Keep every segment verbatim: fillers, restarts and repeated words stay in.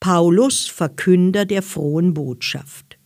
Paulus, Verkünder der frohen Botschaft.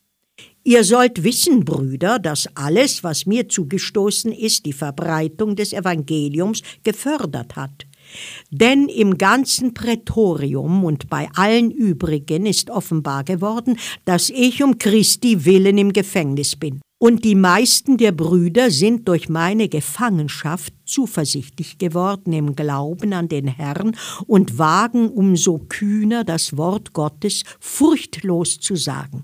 Ihr sollt wissen, Brüder, dass alles, was mir zugestoßen ist, die Verbreitung des Evangeliums gefördert hat. Denn im ganzen Prätorium und bei allen übrigen ist offenbar geworden, dass ich um Christi willen im Gefängnis bin. Und die meisten der Brüder sind durch meine Gefangenschaft zuversichtlich geworden im Glauben an den Herrn und wagen umso kühner das Wort Gottes furchtlos zu sagen.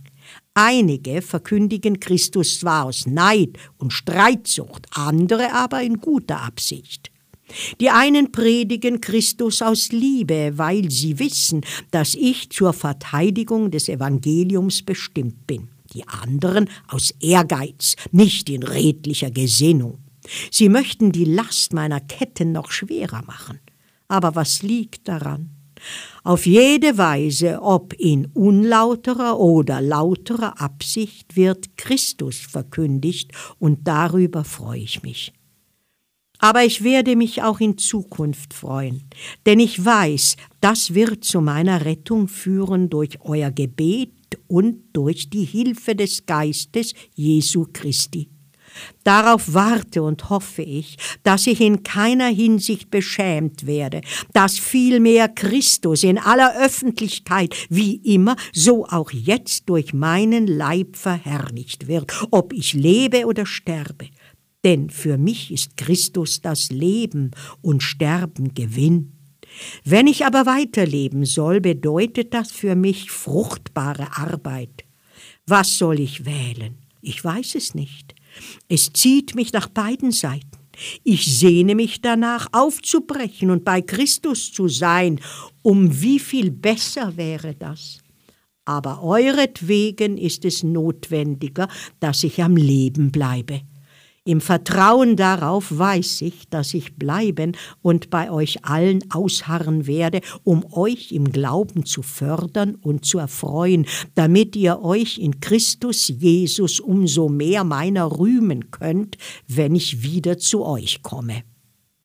Einige verkündigen Christus zwar aus Neid und Streitsucht, andere aber in guter Absicht. Die einen predigen Christus aus Liebe, weil sie wissen, dass ich zur Verteidigung des Evangeliums bestimmt bin. Die anderen aus Ehrgeiz, nicht in redlicher Gesinnung. Sie möchten die Last meiner Ketten noch schwerer machen. Aber was liegt daran? Auf jede Weise, ob in unlauterer oder lauterer Absicht, wird Christus verkündigt, und darüber freue ich mich. Aber ich werde mich auch in Zukunft freuen, denn ich weiß, das wird zu meiner Rettung führen durch euer Gebet und durch die Hilfe des Geistes Jesu Christi. Darauf warte und hoffe ich, dass ich in keiner Hinsicht beschämt werde, dass vielmehr Christus in aller Öffentlichkeit wie immer, so auch jetzt durch meinen Leib verherrlicht wird, ob ich lebe oder sterbe. Denn für mich ist Christus das Leben und Sterben Gewinn. Wenn ich aber weiterleben soll, bedeutet das für mich fruchtbare Arbeit. Was soll ich wählen? Ich weiß es nicht. Es zieht mich nach beiden Seiten. Ich sehne mich danach, aufzubrechen und bei Christus zu sein. Um wie viel besser wäre das? Aber euretwegen ist es notwendiger, dass ich am Leben bleibe. Im Vertrauen darauf weiß ich, dass ich bleiben und bei euch allen ausharren werde, um euch im Glauben zu fördern und zu erfreuen, damit ihr euch in Christus Jesus umso mehr meiner rühmen könnt, wenn ich wieder zu euch komme.